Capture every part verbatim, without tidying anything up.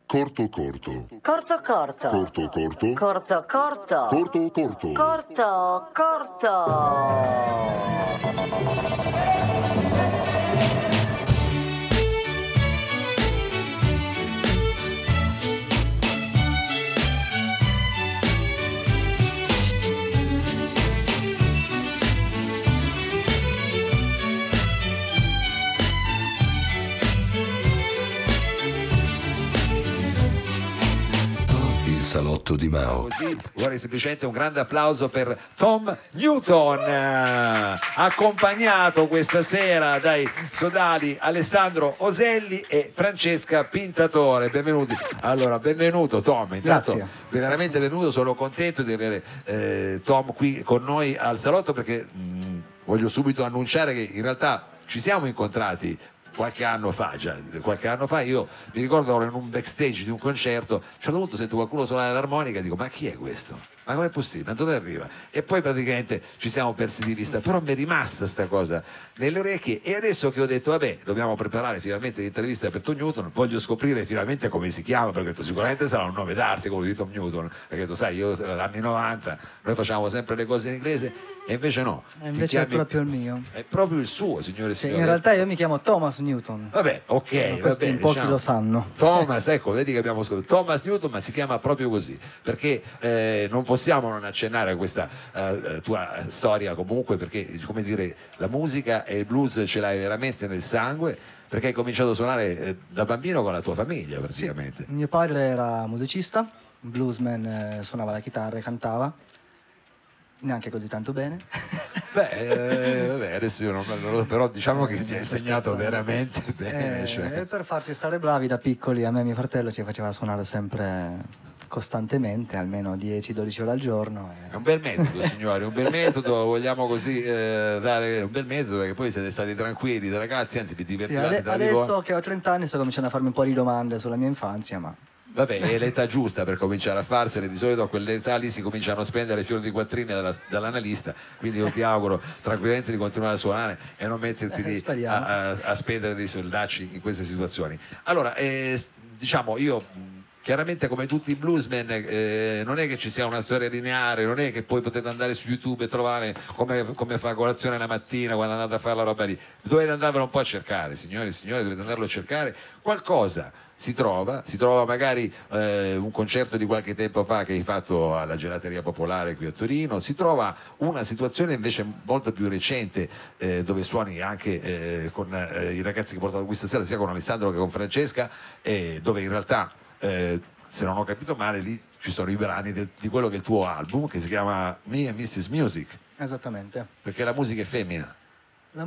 Corto corto. Corto corto. Corto corto. Corto corto. Corto corto. Corto corto. Salotto di Mao. Così vorrei semplicemente un grande applauso per Tom Newton, eh, accompagnato questa sera dai sodali Alessandro Oselli e Francesca Pintatore. Benvenuti. Allora, benvenuto Tom. Intanto, Grazie. veramente benvenuto, sono contento di avere eh, Tom qui con noi al salotto perché mh, voglio subito annunciare che in realtà ci siamo incontrati qualche anno fa, già qualche anno fa io mi ricordo ero in un backstage di un concerto, a un certo punto sento qualcuno suonare l'armonica e dico ma chi è questo? Ma com'è possibile? Da dove arriva? E poi praticamente ci siamo persi di vista, però mi è rimasta sta cosa nelle orecchie e adesso che ho detto vabbè dobbiamo preparare finalmente l'intervista per Tom Newton, voglio scoprire finalmente come si chiama, perché ho detto, sicuramente sarà un nome d'arte come di Tom Newton, perché tu sai io anni novanta noi facciamo sempre le cose in inglese e invece no. E invece chiami... è proprio il mio. È proprio il suo, signore e Sì, signori. in realtà io mi chiamo Thomas Newton. Vabbè, ok, Ma va questo bene, in pochi diciamo. lo sanno. Thomas, ecco, vedi che abbiamo scoperto. Thomas Newton, ma si chiama proprio così, perché eh, non possiamo non accennare a questa eh, tua storia comunque, perché come dire, la musica e il blues ce l'hai veramente nel sangue, perché hai cominciato a suonare eh, da bambino con la tua famiglia praticamente. Sì, mio padre era musicista, bluesman, eh, suonava la chitarra e cantava. Neanche così tanto bene. Beh, eh, vabbè, adesso io non, non lo però diciamo che ti ha insegnato veramente bene. Eh, Cioè. Per farci stare bravi da piccoli, a me e mio fratello ci faceva suonare sempre costantemente, almeno dieci dodici ore al giorno. È un bel metodo, signori, un bel metodo, vogliamo così eh, dare un bel metodo perché poi siete stati tranquilli da ragazzi, anzi vi Sì, divertivate ade- tra di adesso voi. che ho trenta anni sto cominciando a farmi un po' di domande sulla mia infanzia, ma... Vabbè, è l'età giusta per cominciare a farsene, di solito a quell'età lì si cominciano a spendere fiori di quattrini dalla- dall'analista, quindi io ti auguro tranquillamente di continuare a suonare e non metterti Eh, lì speriamo. a, a- a spendere dei soldacci in queste situazioni. Allora, eh, s- diciamo, io mh, chiaramente come tutti i bluesmen eh, non è che ci sia una storia lineare, non è che poi potete andare su YouTube e trovare come, come fa colazione la mattina quando andate a fare la roba lì, dovete andarvelo un po' a cercare, signori e signori, dovete andarlo a cercare, qualcosa si trova, si trova magari eh, un concerto di qualche tempo fa che hai fatto alla Gelateria Popolare qui a Torino, si trova una situazione invece molto più recente eh, dove suoni anche eh, con eh, i ragazzi che ho portato qui stasera, sia con Alessandro che con Francesca, eh, dove in realtà eh, se non ho capito male lì ci sono i brani del- di quello che è il tuo album che si chiama Me and missus Music, Esattamente. perché la musica è femmina. La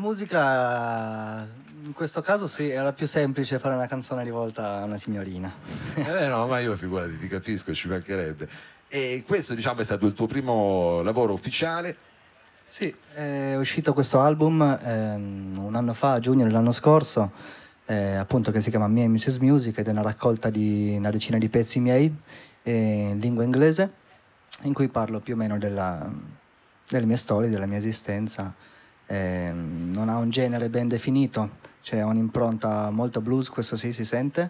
musica, in questo caso sì, era più semplice fare una canzone rivolta a una signorina. Eh no, ma io figurati, ti capisco, ci mancherebbe. E questo diciamo è stato il tuo primo lavoro ufficiale. Sì, è uscito questo album ehm, un anno fa, a giugno dell'anno scorso, eh, appunto che si chiama Me and missus Music ed è una raccolta di una decina di pezzi miei eh, in lingua inglese, in cui parlo più o meno della, delle mie storie, della mia esistenza. Eh, non ha un genere ben definito, c'è un'impronta molto blues, questo sì si sente,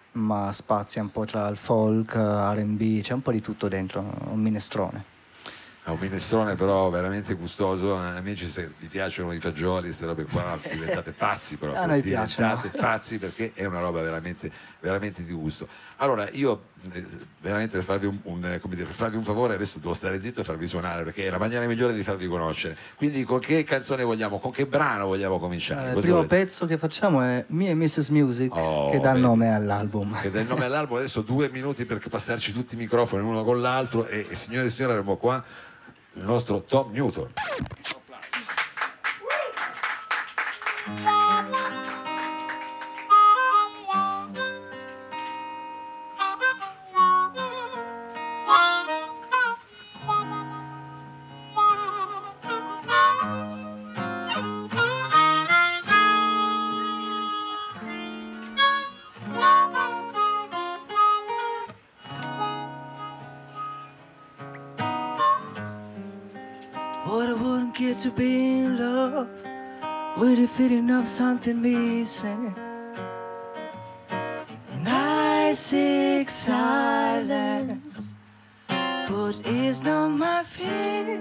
ma spazia un po' tra il folk, R and B, c'è un po' di tutto dentro, un minestrone. È un minestrone però veramente gustoso, eh, amici, se vi piacciono i fagioli, queste robe qua, diventate pazzi proprio, A noi diventate piacciono. pazzi perché è una roba veramente, veramente di gusto. Allora io eh, veramente per farvi un, un, eh, come dire, per farvi un favore adesso devo stare zitto e farvi suonare perché è la maniera migliore di farvi conoscere. Quindi con che canzone vogliamo, con che brano vogliamo cominciare? Allora, il Cosa primo volete? pezzo che facciamo è Me and missus Music, Oh, che dà il vedi. nome all'album. Che dà il nome all'album, adesso due minuti per passarci tutti i microfoni uno con l'altro e, e signore e signori avremo qua il nostro Tom Newton. What I wouldn't get to be in love with a feeling of something missing. And I say take silence, but it's not my fear.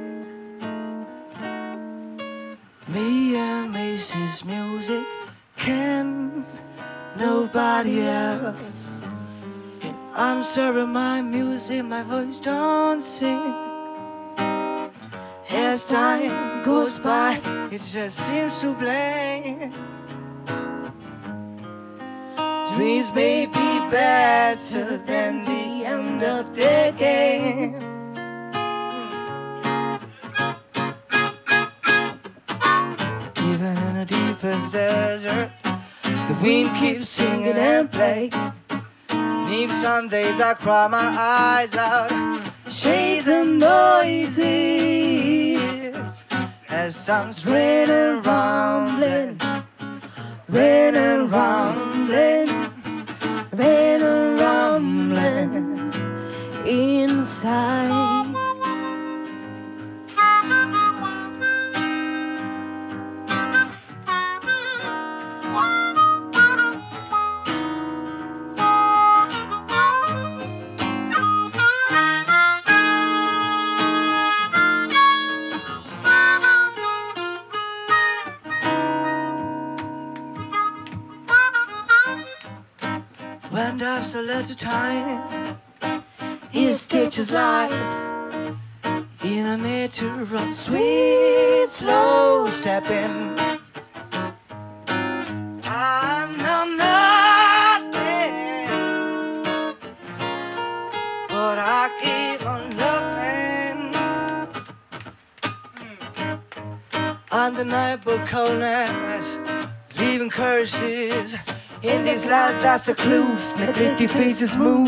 Me and Missus Music can nobody else. I'm sorry my music, my voice don't sing. As time goes by, it just seems to blame. Dreams may be better than the end of the game. Even in the deepest desert, the wind keeps singing and playing. Even some days I cry my eyes out, shades and noises, as sounds rain and rumbling, rain and rumbling, rain and rumbling inside. When absolute time is stitches life in a natural sweet slow stepping. I know nothing, but I keep on loving. Undeniable coldness, leaving curses. In this life, that's a clue. Make your faces move.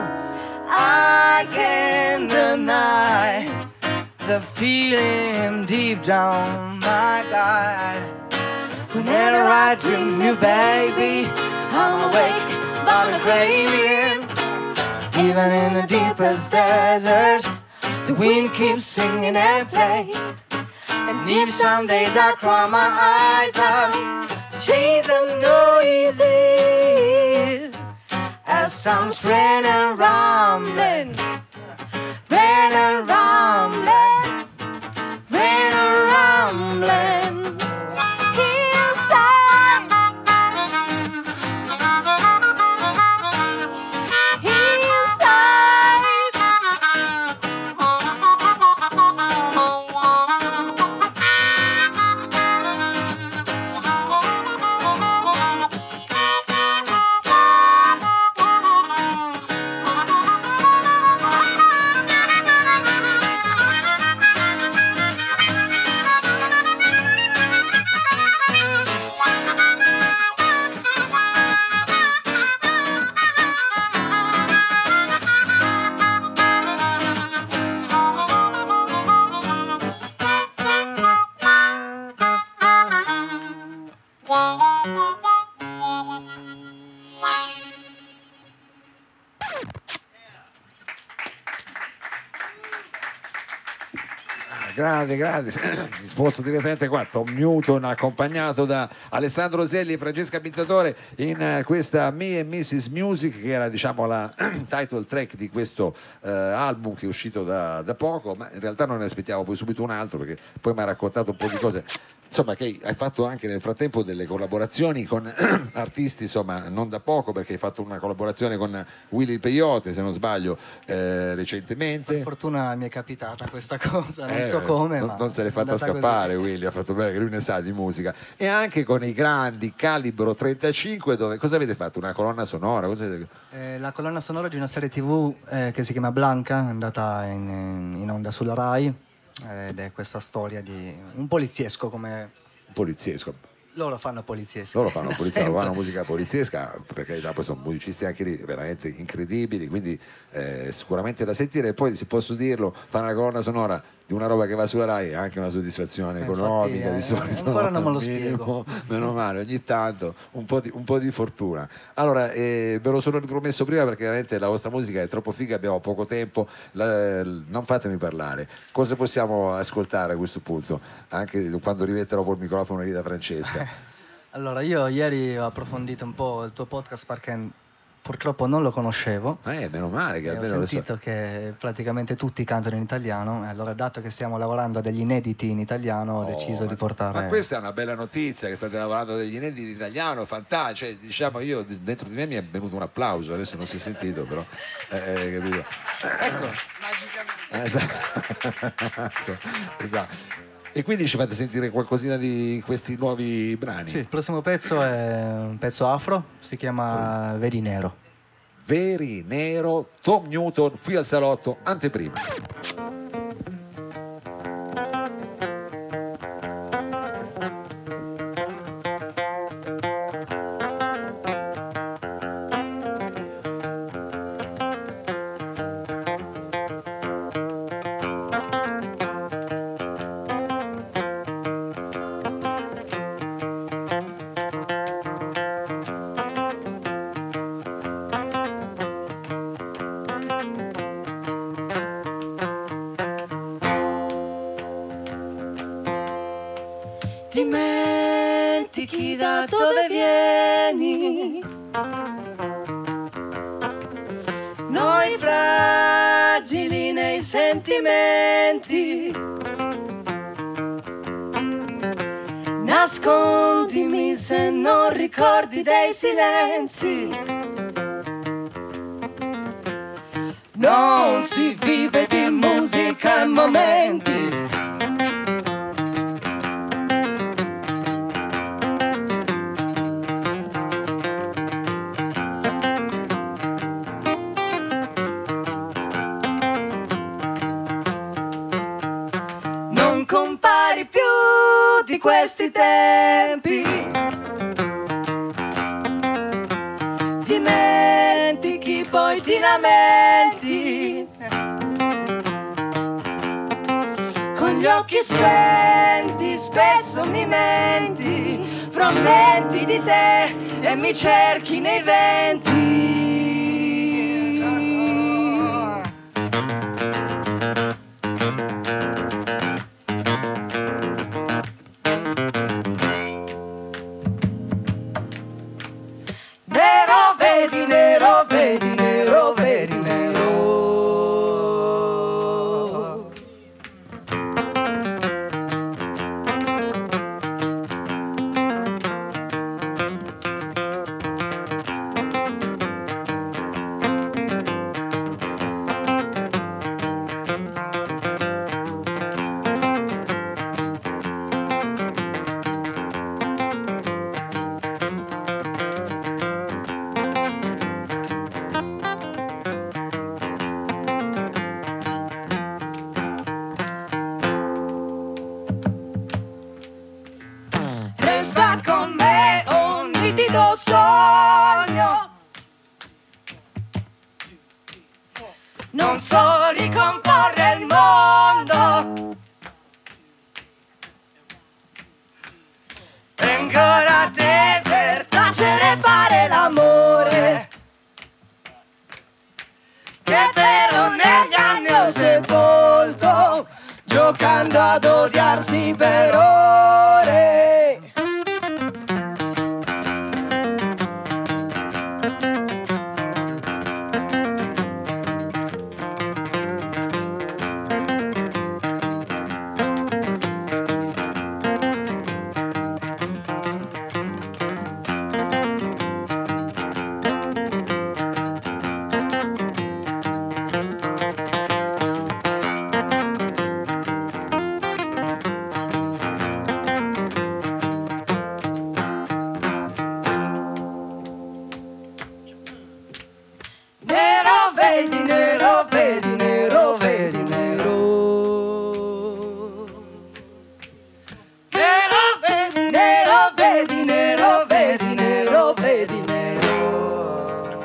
I can't deny the feeling deep down, my God. Whenever I dream you, baby, I'm awake by the grave. Even in the deepest desert, the wind keeps singing and playing. And if some days I cry my eyes out, shades and noises, as sounds rain and rumbling, rain and rumbling, rain and rumbling inside, Grande, grande, mi sposto direttamente qua. Tom Newton accompagnato da Alessandro Roselli e Francesca Pintatore in uh, questa Me and missus Music, che era, diciamo, la title track di questo uh, album che è uscito da, da poco, ma in realtà non ne aspettavo poi subito un altro, perché poi mi ha raccontato un po' di cose, insomma, che hai fatto anche nel frattempo delle collaborazioni con artisti, insomma, non da poco, perché hai fatto una collaborazione con Willy Peyote, se non sbaglio, eh, recentemente. Per fortuna mi è capitata questa cosa, non Eh, so come, non, ma non se l'è fatta è andata scappare così. Willy, ha fatto bene, che lui ne sa di musica. E anche con i grandi Calibro trentacinque, dove cosa avete fatto? Una colonna sonora? Cosa avete... Eh, la colonna sonora di una serie tivù eh, che si chiama Blanca, è andata in, in onda sulla Rai, eh, ed è questa storia di un poliziesco, come poliziesco. loro fanno poliziesco. Loro fanno da polizia, sempre. fanno musica poliziesca, perché poi sono musicisti anche lì veramente incredibili, quindi eh, sicuramente da sentire. E poi, se posso dirlo, fare una colonna sonora di una roba che va sulla Rai è anche una soddisfazione Eh, economica, infatti, di eh, solito ancora non me lo minimo, spiego. meno male, ogni tanto un po' di, un po' di fortuna. Allora, eh, ve lo sono ripromesso prima, perché veramente la vostra musica è troppo figa, abbiamo poco tempo, la, non fatemi parlare. Cosa possiamo ascoltare a questo punto, anche quando rimetterò poi il microfono lì da Francesca? Allora, io ieri ho approfondito un po' il tuo podcast, perché purtroppo non lo conoscevo. Eh, meno male che E ho almeno lo so. sentito che praticamente tutti cantano in italiano, e allora dato che stiamo lavorando a degli inediti in italiano ho Oh, deciso ma- di portare... Ma questa è una bella notizia, che state lavorando a degli inediti in italiano, fantastico. Cioè, diciamo, io dentro di me mi è venuto un applauso, adesso non si è sentito, però. Eh, eh, capito? Ecco, Eh, esatto. Esatto. E quindi ci fate sentire qualcosina di questi nuovi brani? sì, il prossimo pezzo è un pezzo afro, si chiama Veri Nero. Veri Nero, Tom Newton, qui al salotto, anteprima. Dimentichi da dove vieni, noi fragili nei sentimenti, nascondimi se non ricordi dei silenzi. Non si vive di musica in momenti. Non compari più di questi tempi. Dimentichi, poi ti lamenti. Con gli occhi spenti spesso mi menti, frammenti di te e mi cerchi nei venti. Nero, vedi nero, vedi nero, vedi nero. Resta con me un nitido sogno. Non so ricomporre il mondo. Vengo da te per tacere e fare l'amore, che però negli anni ho sepolto, giocando ad odiarsi per ore. Nero, vedi nero, vedi nero, vedi nero. Nero, vedi nero, vedi nero, vedi nero, vedi nero.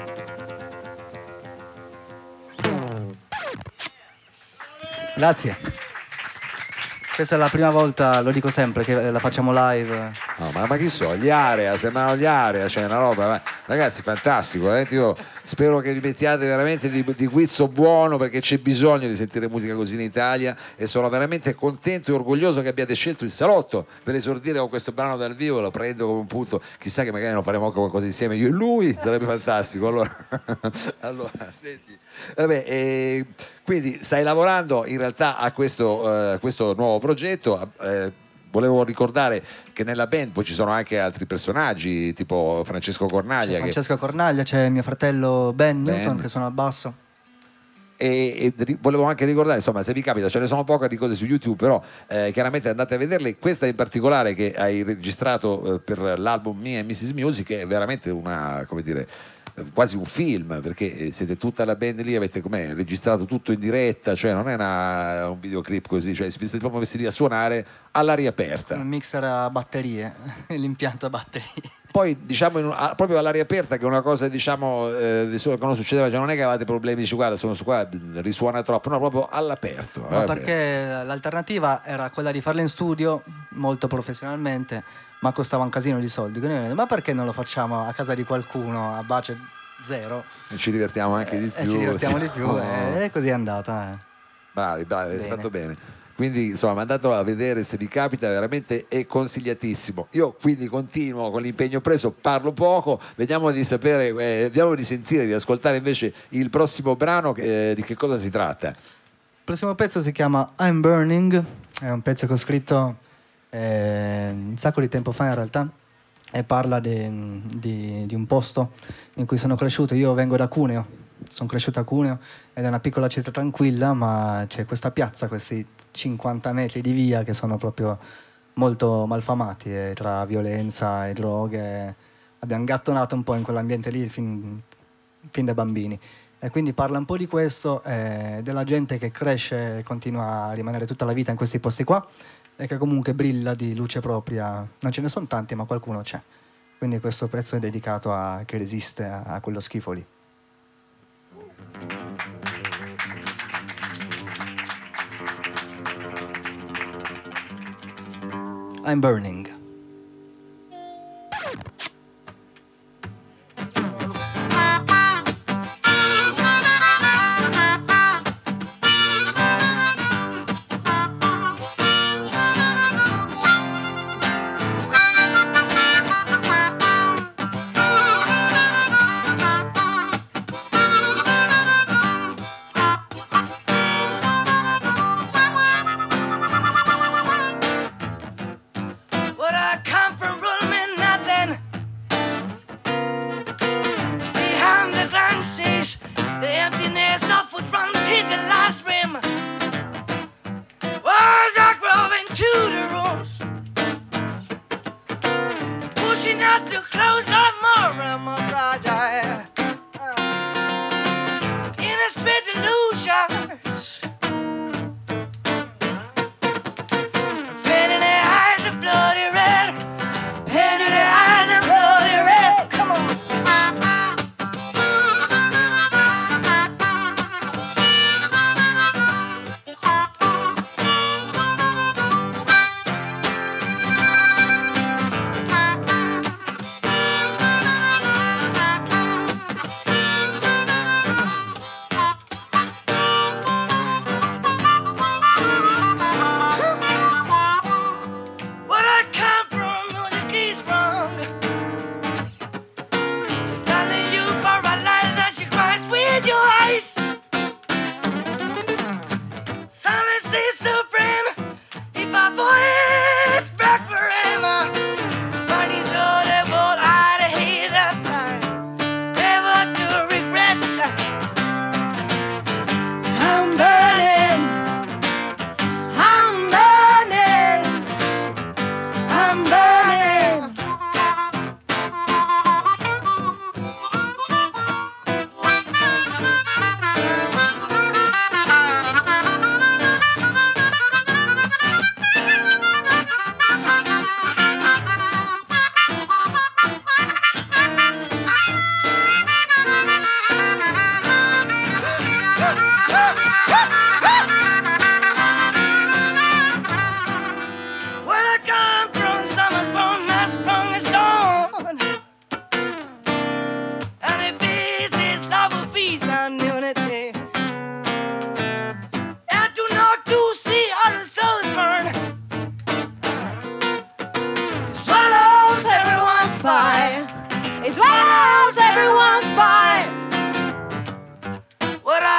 Grazie. Questa è la prima volta, lo dico sempre, che la facciamo live. No, ma, ma chi so, gli Area, sembrano gli Area, c'è una roba. vai. Ragazzi, fantastico, veramente io spero che vi mettiate veramente di, di guizzo buono, perché c'è bisogno di sentire musica così in Italia, e sono veramente contento e orgoglioso che abbiate scelto il salotto per esordire con questo brano dal vivo. Lo prendo come un punto, chissà che magari lo faremo anche qualcosa insieme io e lui, sarebbe fantastico. Allora, allora senti, vabbè, eh, quindi stai lavorando in realtà a questo, eh, questo nuovo progetto. eh, Volevo ricordare che nella band poi ci sono anche altri personaggi, tipo Francesco Cornaglia. C'è Francesco che... Cornaglia, c'è mio fratello Ben, Ben Newton che suona al basso. E, e volevo anche ricordare, insomma, se vi capita, ce ne sono poche di cose su YouTube, però eh, chiaramente andate a vederle. Questa in particolare che hai registrato eh, per l'album Me and missus Music è veramente una, come dire, quasi un film, perché siete tutta la band lì, avete com'è, registrato tutto in diretta, cioè non è una, un videoclip così, cioè siete proprio messi lì a suonare all'aria aperta. Un mixer a batterie, l'impianto a batterie. Poi diciamo in un, a, proprio all'aria aperta, che è una cosa, diciamo, eh, che non succedeva, cioè non è che avevate problemi, dici guarda sono su qua, risuona troppo, no, proprio all'aperto. No, perché l'alternativa era quella di farlo in studio molto professionalmente, ma costava un casino di soldi. Quindi, ma perché non lo facciamo a casa di qualcuno a budget zero? E ci divertiamo anche eh, di più. E ci divertiamo di più, no. e, e così è andata. Eh. Bravi, bravi, avete fatto bene. Quindi insomma mandatelo a vedere se vi capita, veramente è consigliatissimo. Io quindi continuo con l'impegno preso, parlo poco, vediamo di sapere, eh, vediamo di sentire, di ascoltare invece il prossimo brano, eh, di che cosa si tratta. Il prossimo pezzo si chiama I'm Burning, è un pezzo che ho scritto eh, un sacco di tempo fa in realtà, e parla di, di, di un posto in cui sono cresciuto. Io vengo da Cuneo, sono cresciuto a Cuneo ed è una piccola città tranquilla, ma c'è questa piazza, questi cinquanta metri di via che sono proprio molto malfamati, e tra violenza e droghe abbiamo gattonato un po' in quell'ambiente lì fin, fin da bambini, e quindi parla un po' di questo, eh, della gente che cresce e continua a rimanere tutta la vita in questi posti qua, e che comunque brilla di luce propria. Non ce ne sono tanti, ma qualcuno c'è, quindi questo pezzo è dedicato a chi resiste a, a quello schifo lì. I'm burning.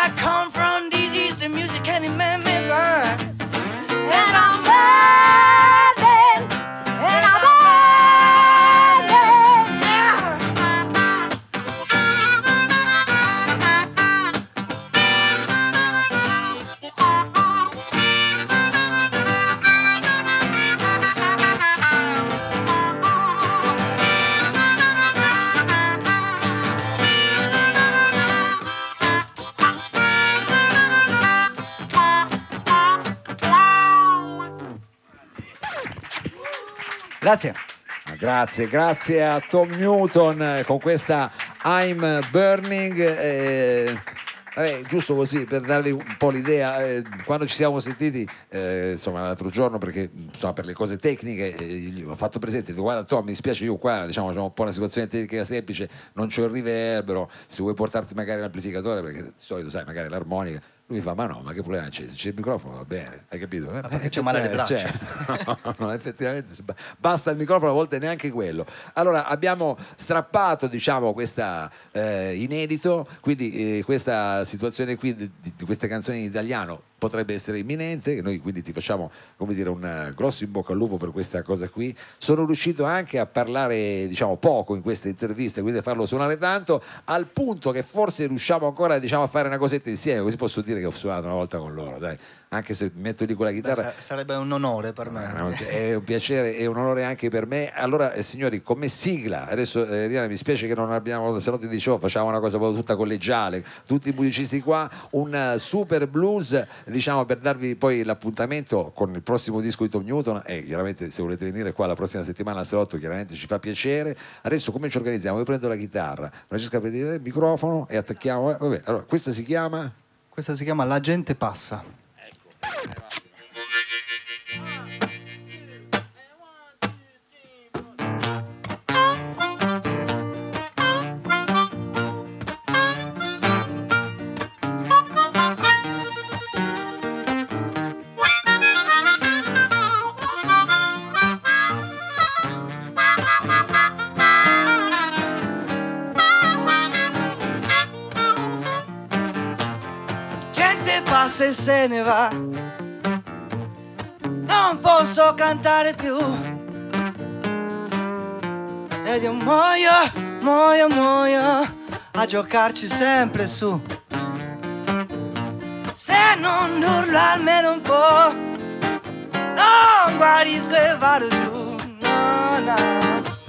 I come from these Eastern music and it made me burn. And I'm burning, and I'm burning, yeah. Grazie. Grazie, grazie a Tom Newton eh, con questa I'm Burning. Eh, eh, giusto così per darvi un po' l'idea, eh, quando ci siamo sentiti eh, insomma l'altro giorno, perché insomma per le cose tecniche eh, gli ho fatto presente, dico, guarda Tom, mi spiace, io qua diciamo c'è un po' una situazione tecnica semplice, non c'ho il riverbero, se vuoi portarti magari l'amplificatore, perché di solito sai magari l'armonica. Lui mi fa, ma no, ma che problema c'è? Se c'è il microfono va bene, hai capito? Eh, perché c'ho male alle braccia. Cioè, no, no, effettivamente basta il microfono, a volte neanche quello. Allora abbiamo strappato, diciamo, questa eh, inedito, quindi eh, questa situazione qui di, di queste canzoni in italiano potrebbe essere imminente, noi quindi ti facciamo, come dire, un uh, grosso in bocca al lupo per questa cosa qui. Sono riuscito anche a parlare, diciamo, poco in queste interviste, quindi a farlo suonare tanto, al punto che forse riusciamo ancora, diciamo, a fare una cosetta insieme, così posso dire che ho suonato una volta con loro, dai, anche se metto lì con la chitarra. Beh, sarebbe un onore per me. È un piacere e un onore anche per me. Allora eh, signori, come sigla, adesso eh, Diana, mi spiace che non abbiamo, se no ti dicevo facciamo una cosa proprio tutta collegiale, tutti i musicisti qua, un uh, super blues, diciamo, per darvi poi l'appuntamento con il prossimo disco di Tom Newton, e chiaramente se volete venire qua la prossima settimana al salotto chiaramente ci fa piacere. Adesso come ci organizziamo? Io prendo la chitarra, Francesca prende il microfono e attacchiamo, eh, vabbè, allora questa si chiama? Questa si chiama La gente passa. Passa e se ne va, non posso cantare più ed io muoio, muoio, muoio a giocarci sempre su. Se non urlo almeno un po', non guarisco e vado giù, no, no.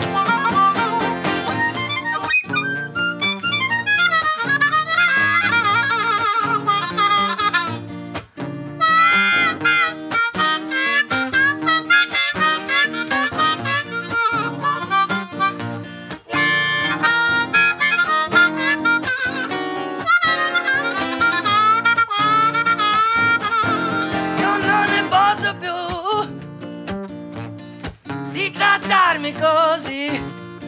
Così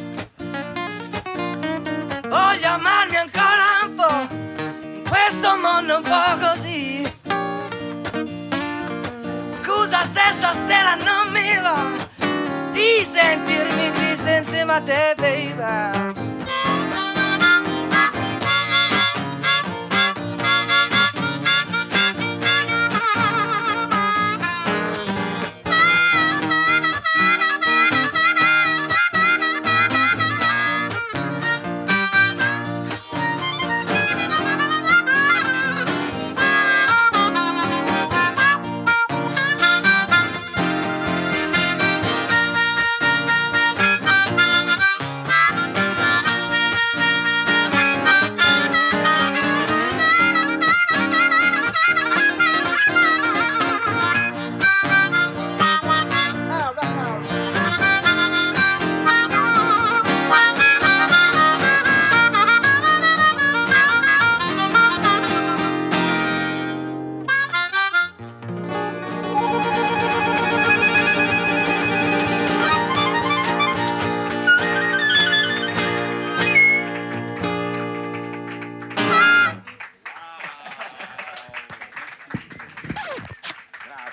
voglio amarmi ancora un po' in questo mondo un po' così. Scusa se stasera non mi va di sentirmi triste insieme a te, baby.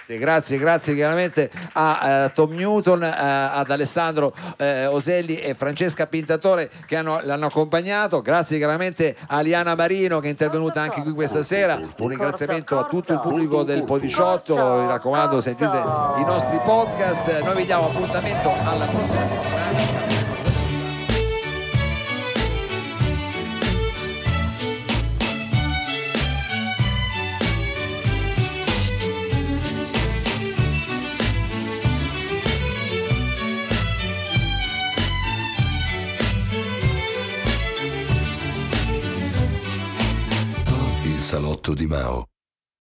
Grazie, grazie, grazie chiaramente a uh, Tom Newton, uh, ad Alessandro uh, Oselli e Francesca Pintatore che hanno, l'hanno accompagnato. Grazie chiaramente a Liana Marino che è intervenuta anche qui questa sera. Un ringraziamento a tutto il pubblico del Podiciotto. Mi raccomando, sentite i nostri podcast. Noi vi diamo appuntamento alla prossima settimana. Il salotto di Mao.